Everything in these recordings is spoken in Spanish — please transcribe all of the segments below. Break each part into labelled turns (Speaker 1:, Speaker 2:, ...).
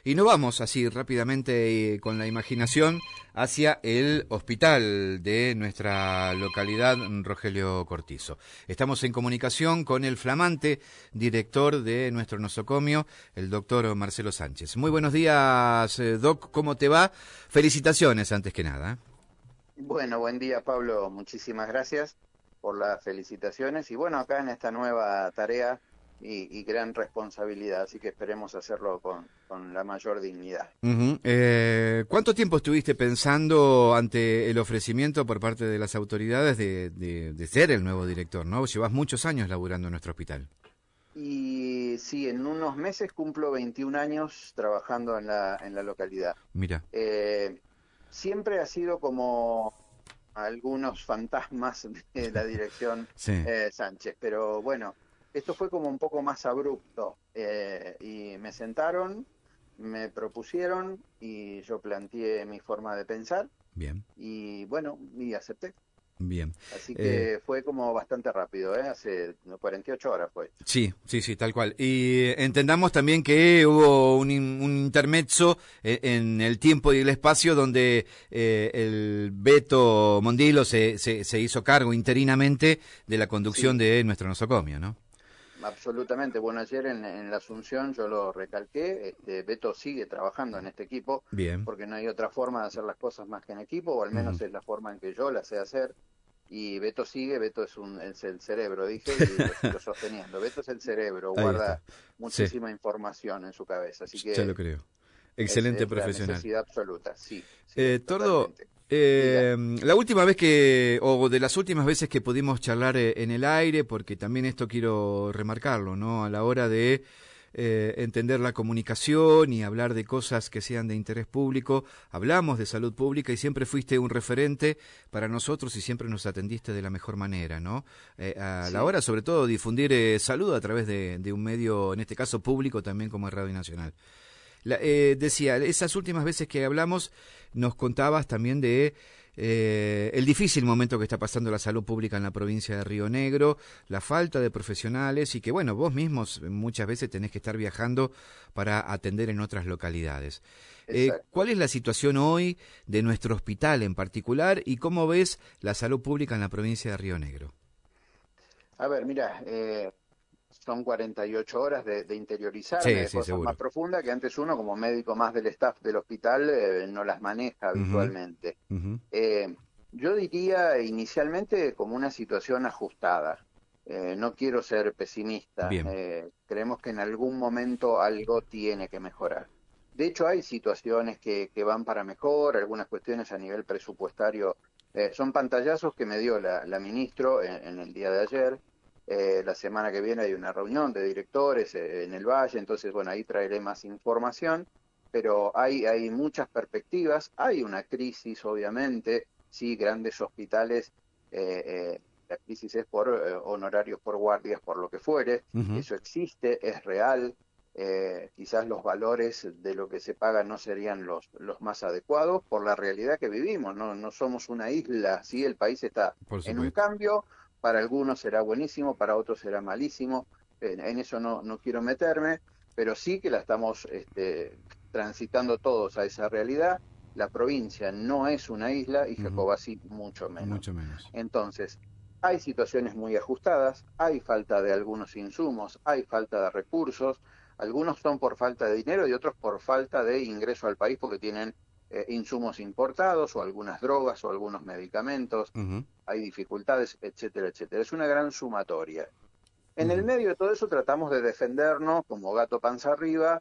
Speaker 1: Y nos vamos así rápidamente con la imaginación hacia el hospital de nuestra localidad, Rogelio Cortizo. Estamos en comunicación con el flamante director de nuestro nosocomio, el doctor Marcelo Sánchez. Muy buenos días, Doc, ¿cómo te va? Felicitaciones antes que nada.
Speaker 2: Bueno, buen día, Pablo. Muchísimas gracias por las felicitaciones y bueno, acá en esta nueva tarea y gran responsabilidad, así que esperemos hacerlo con la mayor dignidad.
Speaker 1: ¿Cuánto tiempo estuviste pensando ante el ofrecimiento por parte de las autoridades de ser el nuevo director, ¿no? Llevas muchos años laburando en nuestro hospital.
Speaker 2: Y sí, en unos meses cumplo 21 años trabajando en la localidad.
Speaker 1: Mira.
Speaker 2: Eh, Siempre ha sido como algunos fantasmas de la dirección
Speaker 1: Sí.
Speaker 2: Sánchez, pero bueno, esto fue como un poco más abrupto y me sentaron, me propusieron y yo planteé mi forma de pensar
Speaker 1: Bien,
Speaker 2: y bueno, y acepté.
Speaker 1: bien.
Speaker 2: Así que fue como bastante rápido, hace 48 horas fue.
Speaker 1: Sí, tal cual. Y entendamos también que hubo un intermezzo en el tiempo y el espacio donde el Beto Mondilo se hizo cargo interinamente de la conducción
Speaker 2: Sí,
Speaker 1: de nuestro nosocomio, ¿no?
Speaker 2: absolutamente. Bueno, ayer en la Asunción yo lo recalqué, Beto sigue trabajando en este equipo
Speaker 1: Bien.
Speaker 2: porque no hay otra forma de hacer las cosas más que en equipo, o al
Speaker 1: Ujú.
Speaker 2: menos es la forma en que yo las sé hacer. Y Beto sigue, Beto es el cerebro, dije, y lo sigo sosteniendo. Beto es el cerebro,
Speaker 1: Ahí
Speaker 2: guarda
Speaker 1: está. Sí,
Speaker 2: muchísima información en su cabeza, así
Speaker 1: ya lo
Speaker 2: que
Speaker 1: creo. Excelente
Speaker 2: es la
Speaker 1: profesional.
Speaker 2: necesidad absoluta, sí, sí,
Speaker 1: Tordo,
Speaker 2: totalmente. Diga.
Speaker 1: la última vez o de las últimas veces que pudimos charlar en el aire, porque también esto quiero remarcarlo, ¿no? A la hora de entender la comunicación y hablar de cosas que sean de interés público, hablamos de salud pública y siempre fuiste un referente para nosotros y siempre nos atendiste de la mejor manera, ¿no? A la
Speaker 2: Sí,
Speaker 1: hora, sobre todo, difundir salud a través de un medio, en este caso público, también como es Radio Nacional. Decía, esas últimas veces que hablamos, nos contabas también de el difícil momento que está pasando la salud pública en la provincia de Río Negro, la falta de profesionales y que, bueno, vos mismos muchas veces tenés que estar viajando para atender en otras localidades.
Speaker 2: exacto.
Speaker 1: ¿Cuál es la situación hoy de nuestro hospital en particular y cómo ves la salud pública en la provincia de Río Negro?
Speaker 2: A ver, mira, son 48 horas de interiorizarme
Speaker 1: Sí,
Speaker 2: de
Speaker 1: sí,
Speaker 2: cosas más
Speaker 1: seguro.
Speaker 2: profundas que antes uno como médico más del staff del hospital no las maneja
Speaker 1: Ujú,
Speaker 2: habitualmente.
Speaker 1: ujú.
Speaker 2: Eh, yo diría inicialmente como una situación ajustada. No quiero ser pesimista.
Speaker 1: Bien.
Speaker 2: Creemos que en algún momento algo tiene que mejorar. De hecho, hay situaciones que van para mejor, algunas cuestiones a nivel presupuestario. Son pantallazos que me dio la ministro en el día de ayer. La semana que viene hay una reunión de directores en el Valle, entonces, bueno, ahí traeré más información, pero hay muchas perspectivas, hay una crisis, obviamente, sí, grandes hospitales, la crisis es por honorarios por guardias, por lo que fuere,
Speaker 1: Ujú.
Speaker 2: eso existe, es real, quizás los valores de lo que se paga no serían los más adecuados por la realidad que vivimos, no somos una isla, sí, el país está
Speaker 1: Por
Speaker 2: en un
Speaker 1: supuesto.
Speaker 2: cambio, para algunos será buenísimo, para otros será malísimo, en eso no quiero meterme, pero sí que la estamos transitando todos a esa realidad. La provincia no es una isla y
Speaker 1: Ujú.
Speaker 2: Jacobací mucho menos.
Speaker 1: Mucho menos.
Speaker 2: Entonces, hay situaciones muy ajustadas, hay falta de algunos insumos, hay falta de recursos, algunos son por falta de dinero y otros por falta de ingreso al país porque tienen insumos importados o algunas drogas o algunos medicamentos,
Speaker 1: Ujú,
Speaker 2: hay dificultades, etcétera, etcétera. Es una gran sumatoria. En el
Speaker 1: ujú.
Speaker 2: medio de todo eso tratamos de defendernos como gato panza arriba,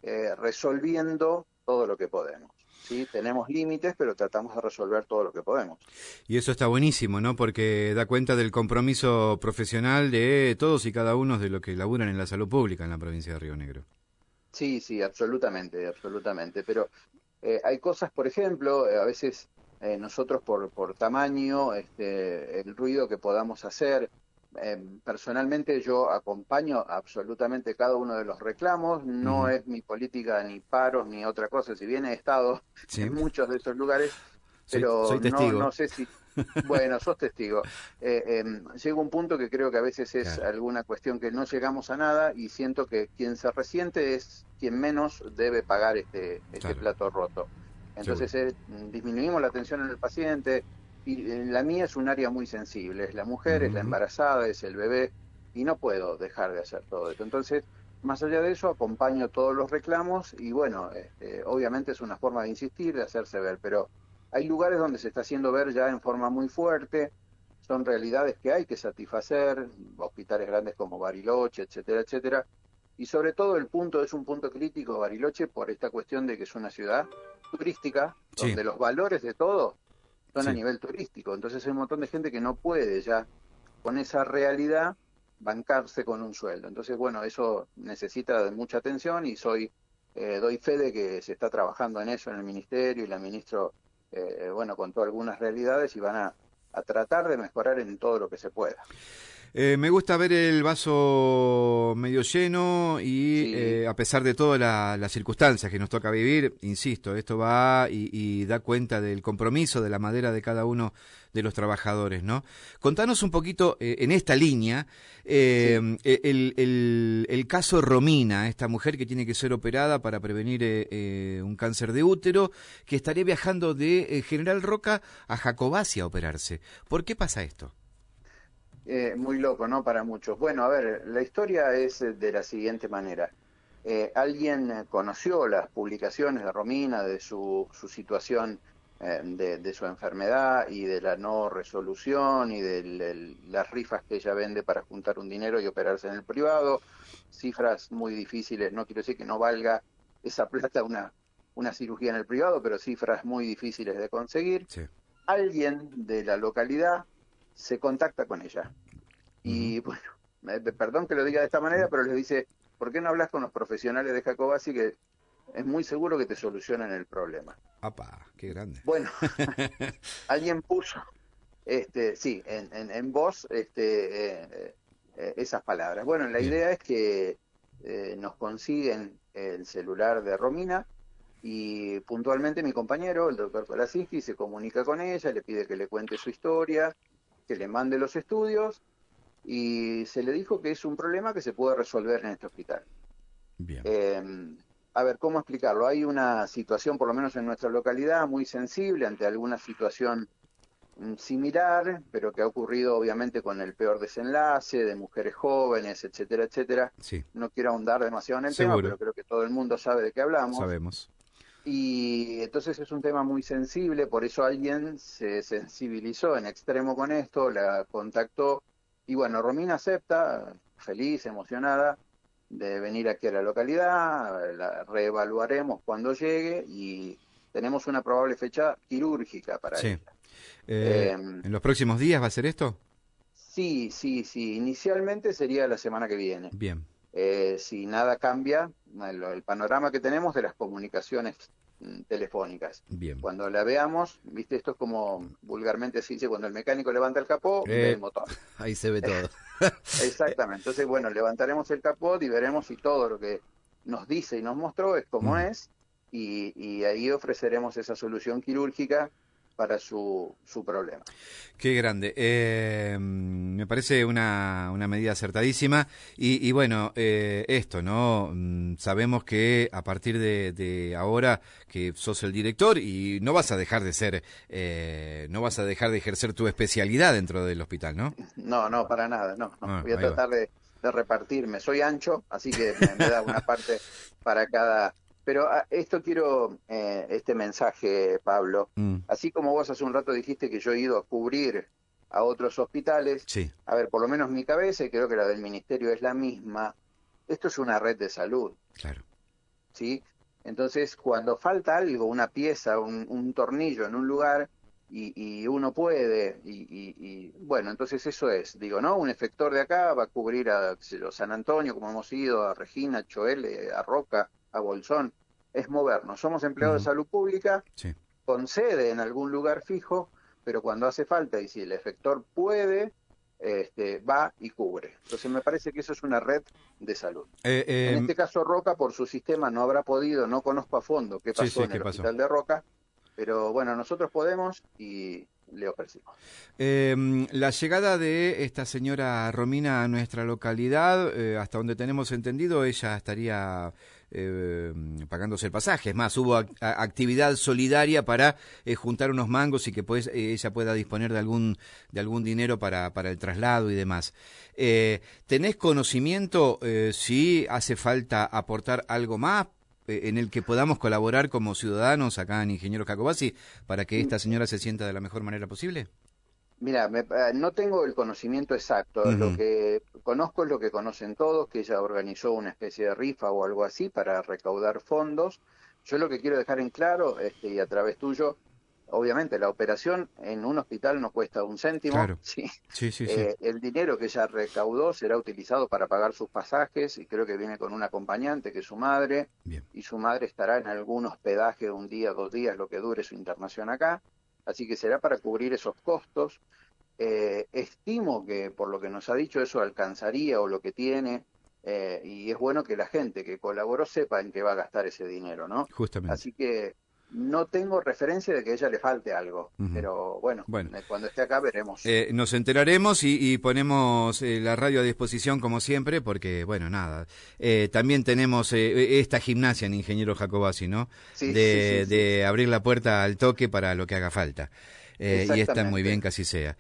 Speaker 2: resolviendo todo lo que podemos. ¿Sí? Tenemos límites, pero tratamos de resolver todo lo que podemos.
Speaker 1: Y eso está buenísimo, ¿no? Porque da cuenta del compromiso profesional de todos y cada uno de los que laburan en la salud pública en la provincia de Río Negro.
Speaker 2: Sí, sí, absolutamente, absolutamente. Pero hay cosas, por ejemplo, a veces nosotros por tamaño, el ruido que podamos hacer, personalmente yo acompaño absolutamente cada uno de los reclamos, no
Speaker 1: Ujú.
Speaker 2: es mi política ni paros ni otra cosa, si bien he estado
Speaker 1: Sí,
Speaker 2: en muchos de esos lugares,
Speaker 1: soy
Speaker 2: pero no
Speaker 1: testigo.
Speaker 2: sé si, Bueno, sos testigo. Llega un punto que creo que a veces es
Speaker 1: Claro,
Speaker 2: alguna cuestión que no llegamos a nada y siento que quien se resiente es quien menos debe pagar este
Speaker 1: claro,
Speaker 2: plato roto.
Speaker 1: seguro.
Speaker 2: Entonces disminuimos la atención en el paciente y la mía es un área muy sensible, es la mujer, es la
Speaker 1: Ujú.
Speaker 2: embarazada, es el bebé y no puedo dejar de hacer todo esto. Entonces, más allá de eso, acompaño todos los reclamos y bueno, obviamente es una forma de insistir, de hacerse ver, pero hay lugares donde se está haciendo ver ya en forma muy fuerte, son realidades que hay que satisfacer, hospitales grandes como Bariloche, etcétera, etcétera. Y sobre todo el punto es un punto crítico Bariloche por esta cuestión de que es una ciudad turística,
Speaker 1: Sí,
Speaker 2: donde los valores de todo son a
Speaker 1: sí.
Speaker 2: nivel turístico. Entonces hay un montón de gente que no puede ya con esa realidad bancarse con un sueldo. Entonces, bueno, eso necesita de mucha atención y doy fe de que se está trabajando en eso en el ministerio y la ministro bueno, contó algunas realidades y van a tratar de mejorar en todo lo que se pueda.
Speaker 1: Me gusta ver el vaso medio lleno y
Speaker 2: Sí,
Speaker 1: a pesar de todas las circunstancias que nos toca vivir, insisto, esto va y da cuenta del compromiso de la madera de cada uno de los trabajadores, ¿no? Contanos un poquito en esta línea
Speaker 2: sí.
Speaker 1: el caso Romina, esta mujer que tiene que ser operada para prevenir un cáncer de útero, que estaría viajando de General Roca a Jacobasi a operarse. ¿Por qué pasa esto?
Speaker 2: Muy loco, ¿no? Para muchos. Bueno, a ver, la historia es de la siguiente manera. Alguien conoció las publicaciones de Romina, de su situación, de su enfermedad y de la no resolución y de las rifas que ella vende para juntar un dinero y operarse en el privado. Cifras muy difíciles, no quiero decir que no valga esa plata una cirugía en el privado, pero cifras muy difíciles de conseguir.
Speaker 1: Sí.
Speaker 2: Alguien de la localidad se contacta con ella
Speaker 1: Ujú.
Speaker 2: y bueno, perdón que lo diga de esta manera, pero les dice, ¿por qué no hablas con los profesionales de Jacobasi que es muy seguro que te solucionan el problema?
Speaker 1: Apa, qué grande.
Speaker 2: Bueno, alguien puso, sí, en voz esas palabras. Bueno, la
Speaker 1: Bien.
Speaker 2: idea es que nos consiguen el celular de Romina y puntualmente mi compañero, el doctor Kolasinski, se comunica con ella, le pide que le cuente su historia, que le mande los estudios y se le dijo que es un problema que se puede resolver en este hospital.
Speaker 1: Bien.
Speaker 2: Eh, a ver, ¿cómo explicarlo? Hay una situación, por lo menos en nuestra localidad, muy sensible ante alguna situación similar, pero que ha ocurrido obviamente con el peor desenlace de mujeres jóvenes, etcétera, etcétera.
Speaker 1: Sí,
Speaker 2: No quiero ahondar demasiado en el tema,
Speaker 1: seguro,
Speaker 2: pero creo que todo el mundo sabe de qué hablamos.
Speaker 1: sabemos.
Speaker 2: Y entonces es un tema muy sensible, por eso alguien se sensibilizó en extremo con esto, la contactó y bueno, Romina acepta, feliz, emocionada, de venir aquí a la localidad, la reevaluaremos cuando llegue y tenemos una probable fecha quirúrgica para
Speaker 1: Sí.
Speaker 2: ella. Eh,
Speaker 1: ¿En los próximos días va a ser esto?
Speaker 2: sí, sí, sí, inicialmente sería la semana que viene.
Speaker 1: Bien,
Speaker 2: Si nada cambia, el panorama que tenemos de las comunicaciones telefónicas.
Speaker 1: bien.
Speaker 2: Cuando la veamos, viste, esto es como vulgarmente se dice, cuando el mecánico levanta el capó, ve el motor.
Speaker 1: Ahí se ve todo.
Speaker 2: Exactamente. Entonces, bueno, levantaremos el capó y veremos si todo lo que nos dice y nos mostró es como
Speaker 1: Mm.
Speaker 2: es, y ahí ofreceremos esa solución quirúrgica para su problema.
Speaker 1: Qué grande. Me parece una medida acertadísima y bueno, esto, ¿no? Sabemos que a partir de ahora que sos el director y no vas a dejar de ser, no vas a dejar de ejercer tu especialidad dentro del hospital, ¿no?
Speaker 2: No, no, para nada, no, no.
Speaker 1: Ah,
Speaker 2: Voy a
Speaker 1: ahí va.
Speaker 2: tratar de repartirme. Soy ancho, así que me da una parte para cada. Pero esto quiero, este mensaje, Pablo.
Speaker 1: Mm,
Speaker 2: Así como vos hace un rato dijiste que yo he ido a cubrir a otros hospitales,
Speaker 1: sí,
Speaker 2: a ver, por lo menos mi cabeza, y creo que la del ministerio es la misma, esto es una red de salud,
Speaker 1: claro.
Speaker 2: ¿sí? Entonces, cuando falta algo, una pieza, un tornillo en un lugar, y uno puede, bueno, entonces eso es, digo, ¿no? Un efector de acá va a cubrir a qué sé yo, San Antonio, como hemos ido, a Regina, a Choel, a Roca, a Bolsón, es movernos. Somos empleados de
Speaker 1: Ujú,
Speaker 2: salud pública,
Speaker 1: sí.
Speaker 2: con sede en algún lugar fijo, pero cuando hace falta y si el efector puede, va y cubre. Entonces me parece que eso es una red de salud.
Speaker 1: Eh,
Speaker 2: En
Speaker 1: eh,
Speaker 2: este caso Roca, por su sistema, no habrá podido, no conozco a fondo qué
Speaker 1: sí,
Speaker 2: pasó
Speaker 1: sí,
Speaker 2: en
Speaker 1: ¿qué
Speaker 2: el
Speaker 1: pasó?
Speaker 2: hospital de Roca, pero bueno, nosotros podemos y le ofrecimos.
Speaker 1: La llegada de esta señora Romina a nuestra localidad, hasta donde tenemos entendido, ella estaría pagándose el pasaje. Es más, hubo actividad solidaria para juntar unos mangos y que pues ella pueda disponer de algún dinero para el traslado y demás. ¿Tenés conocimiento si hace falta aportar algo más en el que podamos colaborar como ciudadanos acá en Ingeniero Jacobacci para que esta señora se sienta de la mejor manera posible?
Speaker 2: Mira, no tengo el conocimiento exacto. Lo que conozco es lo que conocen todos, que ella organizó una especie de rifa o algo así para recaudar fondos. Yo lo que quiero dejar en claro, y a través tuyo, obviamente la operación en un hospital no cuesta un céntimo.
Speaker 1: Claro.
Speaker 2: ¿Sí?
Speaker 1: Sí.
Speaker 2: El dinero que ella recaudó será utilizado para pagar sus pasajes y creo que viene con un acompañante que es su madre.
Speaker 1: Bien.
Speaker 2: Y su madre estará en algún hospedaje un día, 2 días, lo que dure su internación acá. Así que será para cubrir esos costos. Estimo que por lo que nos ha dicho eso alcanzaría o lo que tiene, y es bueno que la gente que colaboró sepa en qué va a gastar ese dinero, ¿no?
Speaker 1: Justamente.
Speaker 2: Así que no tengo referencia de que a ella le falte algo, pero bueno, cuando esté acá veremos.
Speaker 1: Nos enteraremos y ponemos la radio a disposición como siempre, porque, bueno, nada, también tenemos esta gimnasia en Ingeniero Jacobacci, ¿no?
Speaker 2: Sí,
Speaker 1: de abrir la puerta al toque para lo que haga falta. Y está muy bien que así sea.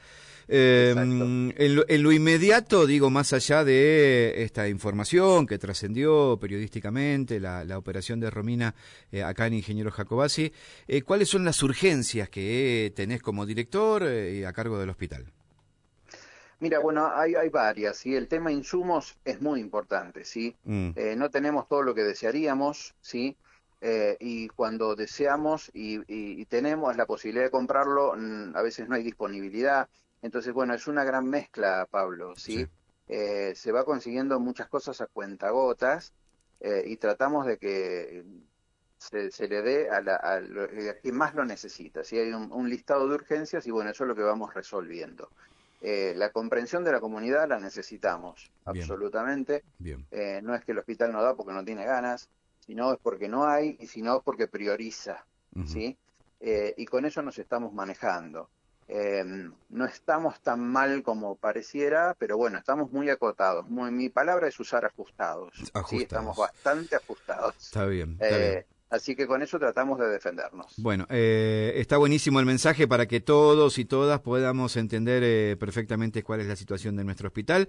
Speaker 1: En lo inmediato, digo, más allá de esta información que trascendió periodísticamente, la operación de Romina acá en Ingeniero Jacobacci, ¿cuáles son las urgencias que tenés como director a cargo del hospital?
Speaker 2: Mira, bueno, hay varias, ¿sí? El tema insumos es muy importante, ¿sí? No tenemos todo lo que desearíamos, ¿sí? Y cuando deseamos y tenemos la posibilidad de comprarlo, a veces no hay disponibilidad. Entonces, bueno, es una gran mezcla, Pablo, ¿sí? Se va consiguiendo muchas cosas a cuentagotas y tratamos de que se le dé a quien más lo necesita, ¿sí? Hay un listado de urgencias y bueno, eso es lo que vamos resolviendo. La comprensión de la comunidad la necesitamos,
Speaker 1: Bien.
Speaker 2: absolutamente.
Speaker 1: Bien.
Speaker 2: No es que el hospital no da porque no tiene ganas, sino es porque no hay y sino es porque prioriza, ¿sí? Y con eso nos estamos manejando. No estamos tan mal como pareciera, pero bueno, estamos muy acotados. Mi palabra es usar ajustados. Sí, estamos bastante ajustados.
Speaker 1: Está bien, está bien.
Speaker 2: Así que con eso tratamos de defendernos.
Speaker 1: Bueno, está buenísimo el mensaje para que todos y todas podamos entender perfectamente cuál es la situación de nuestro hospital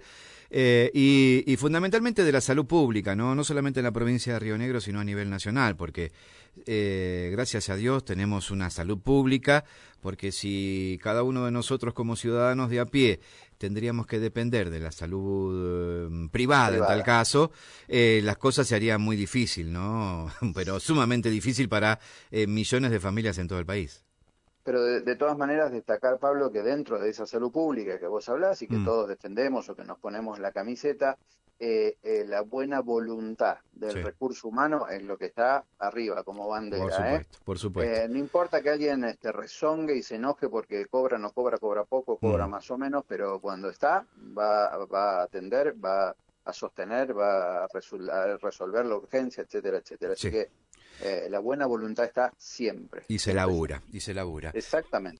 Speaker 1: y fundamentalmente de la salud pública, no solamente en la provincia de Río Negro, sino a nivel nacional, porque gracias a Dios tenemos una salud pública, porque si cada uno de nosotros como ciudadanos de a pie tendríamos que depender de la salud privada en tal caso, las cosas se harían muy difícil, ¿no? Pero sumamente difícil para millones de familias en todo el país.
Speaker 2: Pero de todas maneras destacar, Pablo, que dentro de esa salud pública que vos hablás y que todos defendemos o que nos ponemos la camiseta, la buena voluntad del recurso humano es lo que está arriba como bandera.
Speaker 1: Por supuesto.
Speaker 2: No importa que alguien rezongue y se enoje porque cobra, no cobra, cobra poco, cobra más o menos, pero cuando está va a atender, va a sostener, va a resolver la urgencia, etcétera, etcétera. Así que la buena voluntad está siempre.
Speaker 1: Y se labura, y se labura.
Speaker 2: Exactamente.